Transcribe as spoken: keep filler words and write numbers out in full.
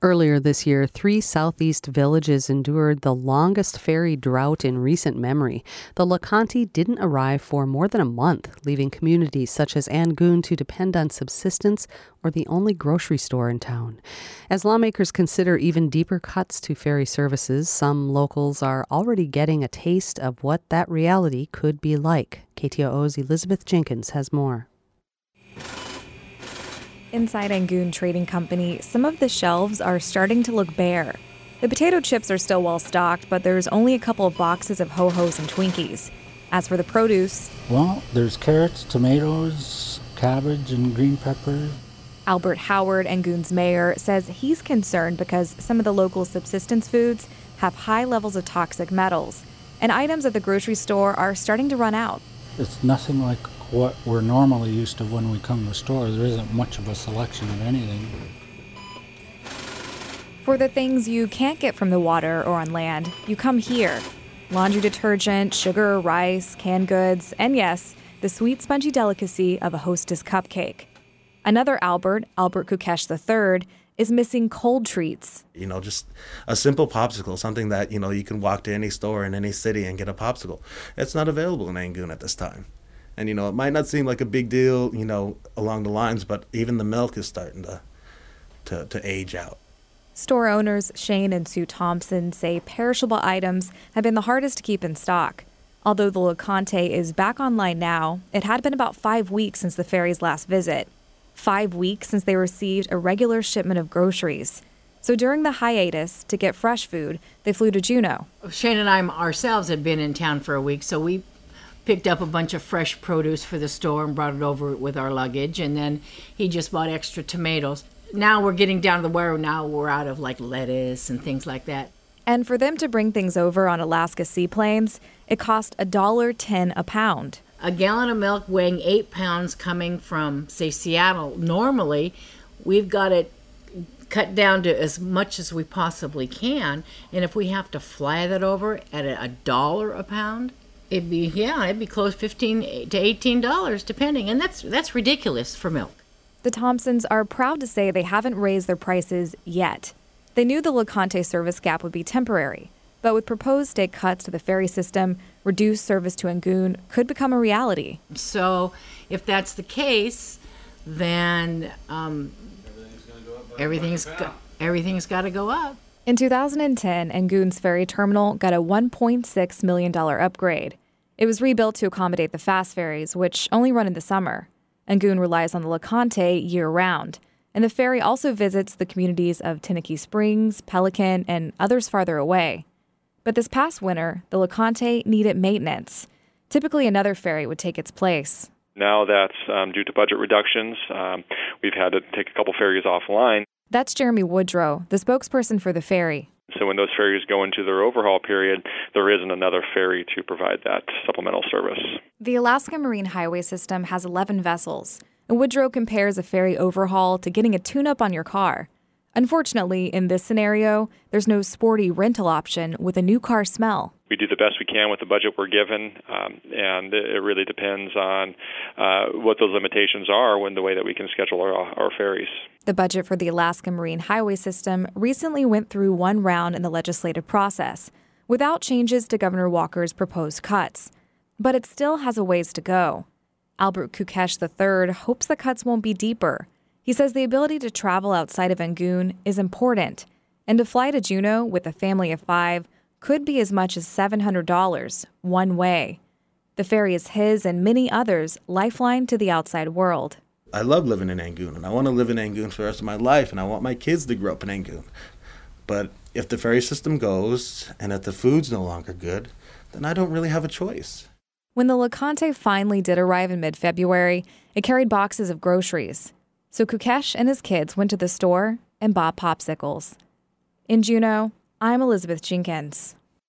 Earlier this year, three southeast villages endured the longest ferry drought in recent memory. The LeConte didn't arrive for more than a month, leaving communities such as Angoon to depend on subsistence or the only grocery store in town. As lawmakers consider even deeper cuts to ferry services, some locals are already getting a taste of what that reality could be like. K T O O's Elizabeth Jenkins has more. Inside Angoon Trading Company, some of the shelves are starting to look bare. The potato chips are still well stocked, but there's only a couple of boxes of Ho-Hos and Twinkies. As for the produce, well, there's carrots, tomatoes, cabbage, and green pepper. Albert Howard, Angoon's mayor, says he's concerned because some of the local subsistence foods have high levels of toxic metals, and items at the grocery store are starting to run out. It's nothing like what we're normally used to when we come to the store. There isn't much of a selection of anything. For the things you can't get from the water or on land, you come here. Laundry detergent, sugar, rice, canned goods, and yes, the sweet, spongy delicacy of a Hostess cupcake. Another Albert, Albert Kukesh the third, is missing cold treats. You know, just a simple popsicle, something that, you know, you can walk to any store in any city and get a popsicle. It's not available in Angoon at this time. And, you know, it might not seem like a big deal, you know, along the lines, but even the milk is starting to, to, to age out. Store owners Shane and Sue Thompson say perishable items have been the hardest to keep in stock. Although the LeConte is back online now, it had been about five weeks since the ferry's last visit. Five weeks since they received a regular shipment of groceries. So during the hiatus, to get fresh food, they flew to Juneau. Shane and I ourselves had been in town for a week, so we picked up a bunch of fresh produce for the store and brought it over with our luggage, and then he just bought extra tomatoes. Now we're getting down to the where now we're out of like lettuce and things like that. And for them to bring things over on Alaska seaplanes, it cost one dollar ten a pound. A gallon of milk weighing eight pounds coming from, say, Seattle, normally we've got it cut down to as much as we possibly can, and if we have to fly that over at a dollar a pound, it'd be, yeah, it'd be close fifteen to eighteen dollars depending, and that's that's ridiculous for milk. The Thompsons are proud to say they haven't raised their prices yet. They knew the LeConte service gap would be temporary, but with proposed state cuts to the ferry system, reduced service to Angoon could become a reality. So if that's the case, then um, everything's go- everything's got to go up. In two thousand ten, Angoon's ferry terminal got a one point six million dollars upgrade. It was rebuilt to accommodate the fast ferries, which only run in the summer. Angoon relies on the LeConte year-round, and the ferry also visits the communities of Tinakee Springs, Pelican, and others farther away. But this past winter, the LeConte needed maintenance. Typically, another ferry would take its place. Now that's um, due to budget reductions. Um, we've had to take a couple ferries offline. That's Jeremy Woodrow, the spokesperson for the ferry. So when those ferries go into their overhaul period, there isn't another ferry to provide that supplemental service. The Alaska Marine Highway System has eleven vessels, and Woodrow compares a ferry overhaul to getting a tune-up on your car. Unfortunately, in this scenario, there's no sporty rental option with a new car smell. We do the best we can with the budget we're given, um, and it really depends on uh, what those limitations are when the way that we can schedule our, our ferries. The budget for the Alaska Marine Highway System recently went through one round in the legislative process, without changes to Governor Walker's proposed cuts. But it still has a ways to go. Albert Kukesh the third hopes the cuts won't be deeper. He says the ability to travel outside of Angoon is important, and to fly to Juneau with a family of five could be as much as seven hundred dollars one way. The ferry is his and many others' lifeline to the outside world. I love living in Angoon, and I want to live in Angoon for the rest of my life, and I want my kids to grow up in Angoon. But if the ferry system goes, and if the food's no longer good, then I don't really have a choice. When the LeConte finally did arrive in mid-February, it carried boxes of groceries. So Kukesh and his kids went to the store and bought popsicles. In Juneau, I'm Elizabeth Jenkins.